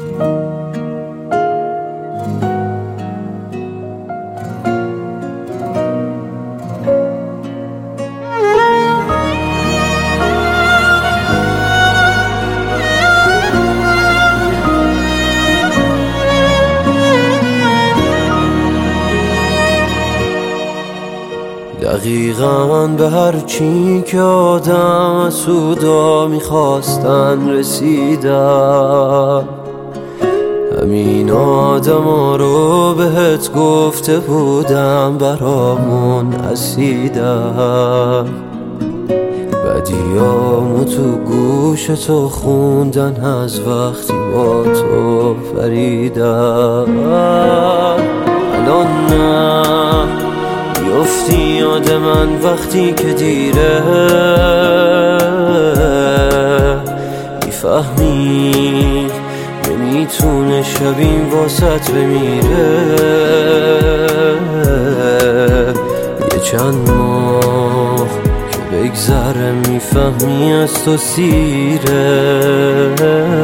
دقیقاً به هر چی که آدم سودا میخواستن رسیدم. همین آدم ها رو بهت گفته بودم برامون اسیدم. بدیامو تو گوش تو خوندن از وقتی با تو فریدم. الان نه میفتی یاد من وقتی که دیره، میفهمی نمیتونه شب این واسط بمیره. یه چند ماه که بگذره میفهمی از تو سیره.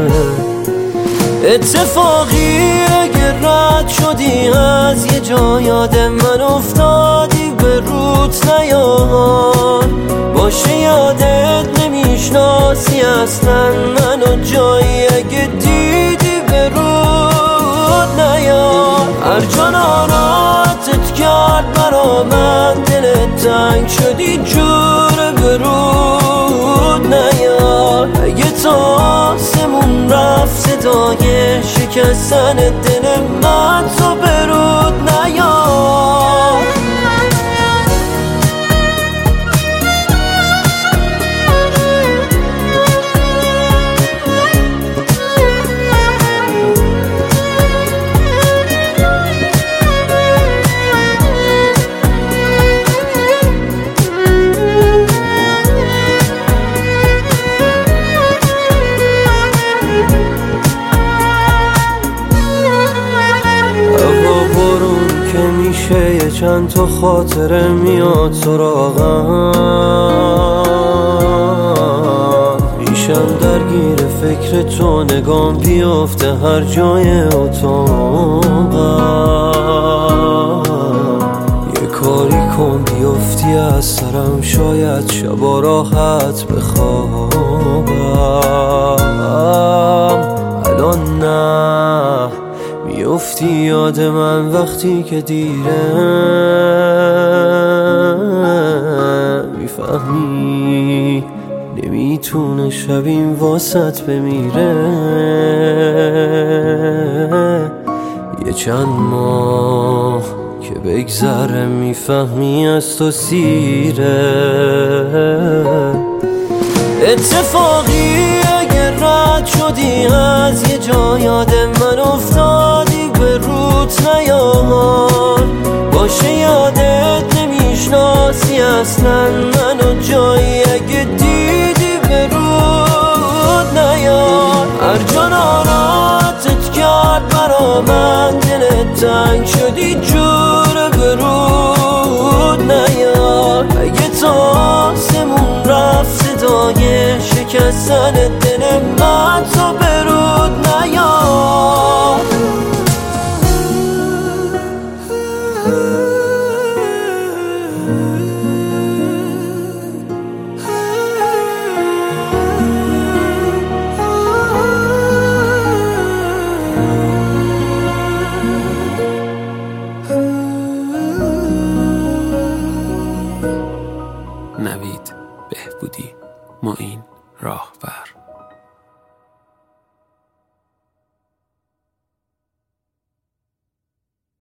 اتفاقی اگه رد شدی از یه جا یاد من افتادی به روت نیار، باشه یادت نمیشناسی اصلا منو جایی اگه دیدی به روت نیار. هر جا ناراحتت کرد برا من دلت تنگ شدی جور به روت نیار. اگه تا آسمون رفت صدای شکستن دل من تو به رود نیار. یه چند تا خاطره میاد سراغم، میشم درگیر فکر تو، نگام بیافته هر جای اتاقم. یه کاری کن بیافتی از سرم، شاید شبا راحت بخوابم. الان نه میفتی یاد من وقتی که دیره، میفهمی نمیتونه شب این واسط بمیره. یه چند ماه که بگذره میفهمی از تو سیره. اتفاقی اگه رد شدی از یه جا یاد من افتادی به روت نیار، باشه یادت نمیشناسی اصلا منو جایی اگه دیدی به روت نیار. هر جا ناراحتت کرد برا من دلت تنگ شدی جور به روت نیار. اگه تا آسمون رفت صدای شکستن دل من تو به رود نیار. نوید بهبودی، معین راهبر.